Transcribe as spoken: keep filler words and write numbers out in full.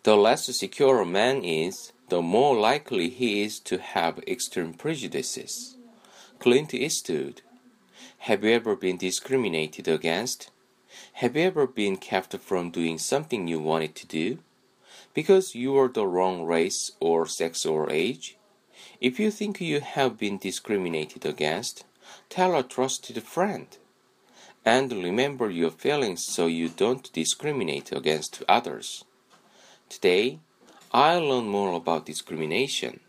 The less secure a man is, the more likely he is to have extreme prejudices. Clint Eastwood. Have you ever been discriminated against? Have you ever been kept from doing something you wanted to do? Because you were the wrong race or sex or age? If you think you have been discriminated against, tell a trusted friend. And remember your feelings so you don't discriminate against others. Today, I'll learn more about discrimination.